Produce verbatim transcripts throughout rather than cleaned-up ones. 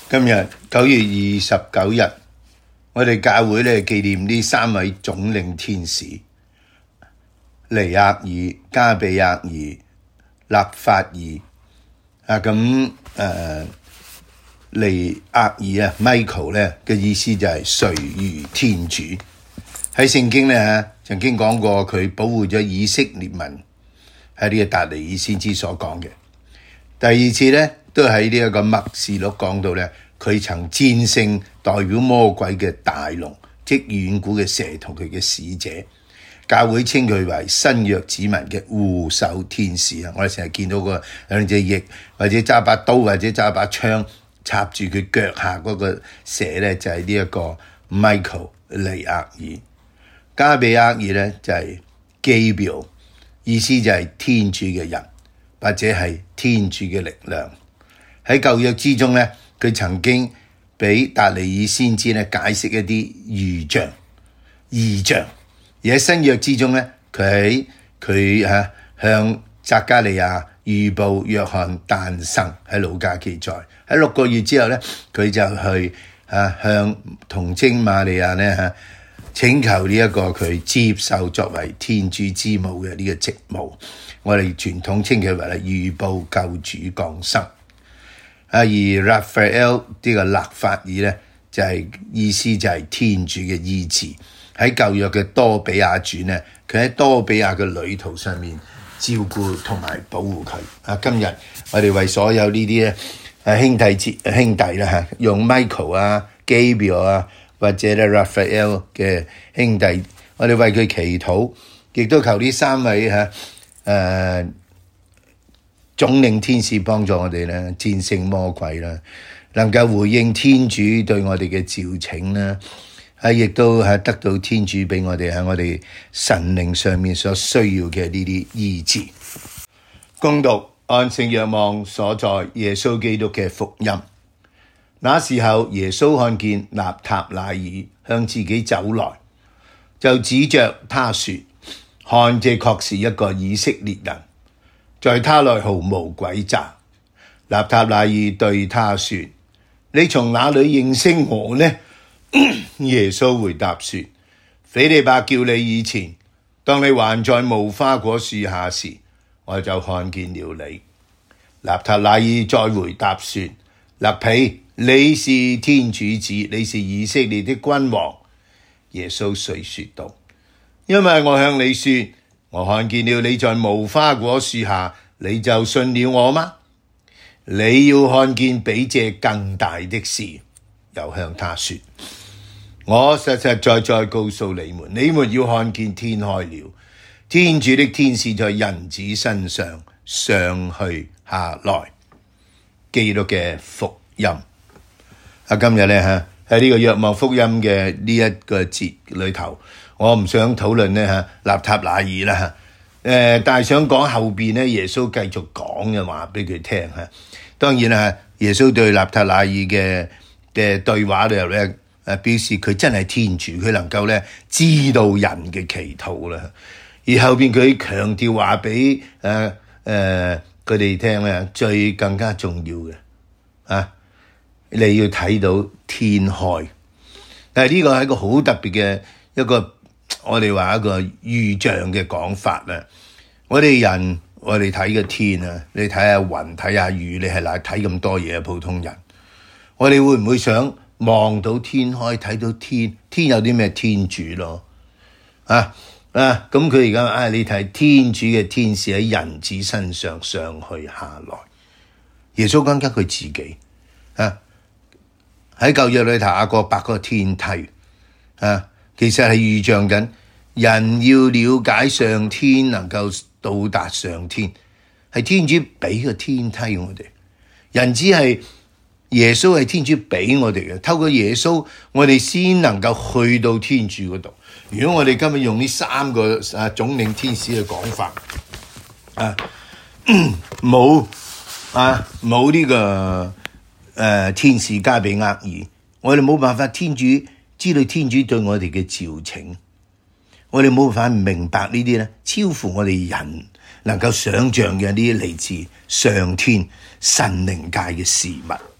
今日九月二十九日，我哋教會咧紀念呢三位總領天使：尼厄爾、加比厄爾、納法爾。啊，咁誒尼厄爾啊 ，Michael 咧嘅意思就係誰如天主。喺聖經咧嚇曾經講過，佢保護咗以色列民，喺呢個達尼爾先知所講嘅。第二次咧，都喺呢一個默示錄講到咧，佢曾戰勝代表魔鬼嘅大龍，即遠古嘅蛇同佢嘅使者。教會稱佢為新約子民嘅護守天使啊！我哋成日見到個兩隻翼，或者揸把刀，或者揸把槍插住佢腳下嗰個蛇咧，就係呢一個 Michael 尼厄爾。加比厄爾咧就係 Gabriel， 意思就係天主嘅人，或者係天主嘅力量。喺舊約之中咧，佢曾經俾達尼爾先知咧解釋一啲預象、異象。而喺新約之中咧，佢喺佢嚇向匝加利亞預報約翰誕生，喺路加記載。喺六個月之後咧，佢就去嚇向童貞瑪利亞咧嚇請求呢一個佢接受作為天主之母嘅呢個職務。我哋傳統稱佢為預報救主降生。啊，而 Raphael 呢個納法爾咧就係、是、意思就係天主嘅醫治。喺舊約嘅多比亞傳咧，佢喺多比亞嘅旅途上面照顧同埋保護佢。啊，今日我哋為所有呢啲咧誒兄弟節兄弟啦嚇，用 Michael 啊、Gabriel 啊或者咧 Raphael 嘅兄弟，我哋為佢祈禱，亦都求呢三位嚇誒、呃、總領天使幫助我哋咧戰勝魔鬼啦，能夠回應天主對我哋嘅召請啦。係，亦都係得到天主俾我哋喺我哋神靈上面所需要嘅呢啲醫治。恭讀按聖若望所在耶穌基督嘅福音。那時候耶穌看見納塔乃耳向自己走來，就指着他說：看，這確是一個以色列人，在他內毫無詭詐。納塔乃耳對他說：你從哪裡認識我呢？耶穌回答說：斐理伯叫你以前，當你還在無花果樹下時，我就看見了你。納塔乃耳再回答說：辣彼，你是天主子，你是以色列的君王。耶穌遂說道：因為我向你說，我看見了你在無花果樹下，你就信了我嗎？你要看見比這更大的事。又向他說：我實實在在告訴你們，你們要看見天開了，天主的天使在人子身上上去下來。基督嘅福音。啊，今日咧嚇喺呢個若望福音嘅呢一個節裏頭，我唔想討論咧嚇納塔乃耳啦嚇，誒，但係想講後邊咧耶穌繼續講嘅話俾佢聽嚇。當然啦，耶穌對納塔乃耳嘅嘅對話裏頭咧，誒表示佢真係天主，佢能夠咧知道人嘅祈禱啦。而後邊佢強調話俾誒誒佢哋聽咧，最更加重要嘅啊，你要睇到天開。但係呢個係一個好特別嘅一個，我哋話一個預象嘅講法啦。我哋人，我哋睇個天啊，你睇下雲，睇下雨，你係嗱睇咁多嘢啊，普通人。我哋會唔會想望到天開，睇到天？天有啲咩天主咯？啊啊！咁佢而家啊，你睇天主嘅天使喺人子身上上去下來。耶穌講緊佢自己啊，喺舊約裏頭雅各伯嗰個天梯啊，其實係預象緊人要了解上天，能夠到達上天，係天主俾個天梯我哋。人只係耶穌係天主俾我哋嘅，透過耶穌我哋先能夠去到天主嗰度。如果我哋今日用呢三個啊總領天使嘅講法啊，冇啊冇呢、這個誒、啊、天使加比厄爾，我哋冇辦法天主知道天主對我哋嘅召請，我哋冇辦法明白呢啲咧超乎我哋人能夠想象嘅呢啲嚟自上天神靈界嘅事物。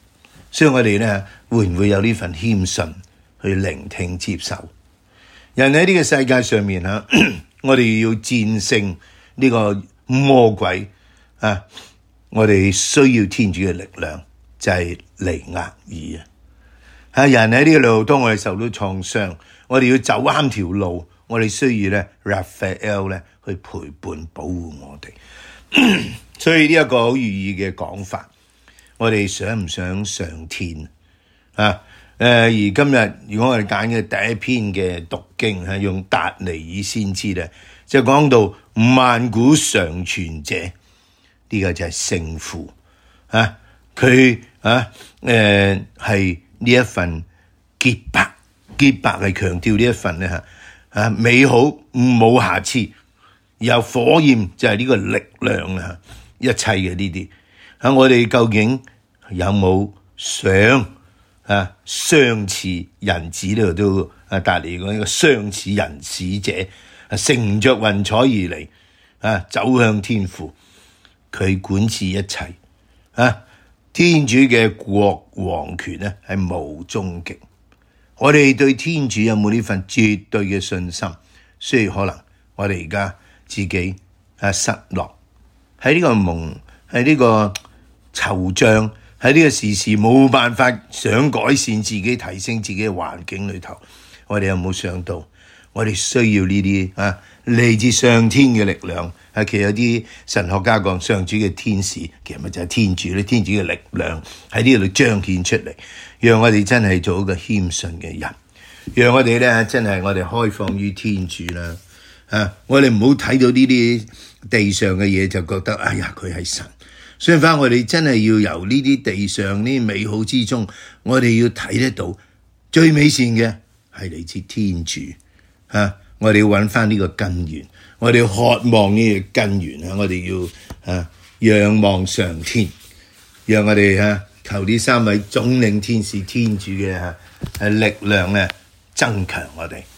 所以我哋咧會唔會有呢份謙遜去聆聽接受？人喺呢個世界上面啊，我哋要戰勝呢個魔鬼啊！我哋需要天主嘅力量，就係彌額爾啊！啊，人喺呢個路，當我哋受到創傷，我哋要走啱條路，我哋需要咧 Raphael 咧去陪伴保護我哋。所以呢一個好寓意嘅講法，我哋想唔想上天啊？誒、呃，而今日如果我哋揀嘅第一篇嘅讀經係用達尼爾先知咧，就講到萬古常存者，呢、這個就係聖父啊，佢啊誒係呢一份潔白，潔白係強調呢一份咧嚇啊美好冇瑕疵，有火焰就係呢個力量啊，一切嘅呢啲啊，我哋究竟有冇想？啊，相似人子呢度都啊達尼講呢個相似人使者，啊乘着雲彩而嚟，啊走向天父，佢管治一切，啊天主嘅國王權咧係無終極。我哋對天主有冇呢份絕對嘅信心？雖然可能我哋而家自己啊失落喺呢個夢，喺呢個惆悵。喺呢個時時冇辦法想改善自己、提升自己嘅環境裏頭，我哋有冇想到我哋需要呢啲啊嚟自上天嘅力量？啊，其實有啲神學家講上主嘅天使，其實咪就係天主咧，天主嘅力量喺呢度彰顯出嚟，讓我哋真係做一個謙遜嘅人，讓我哋咧真係我哋開放於天主啦。啊，我哋唔好睇到呢啲地上嘅嘢就覺得哎呀佢係神。相反，我哋真係要由呢啲地上呢美好之中，我哋要睇得到最美善嘅係嚟自天主啊！我哋要揾翻呢個根源，我哋要渴望呢個根源啊！我哋要啊仰望上天，讓我哋啊求呢三位總領天使天主嘅啊力量咧增強我哋。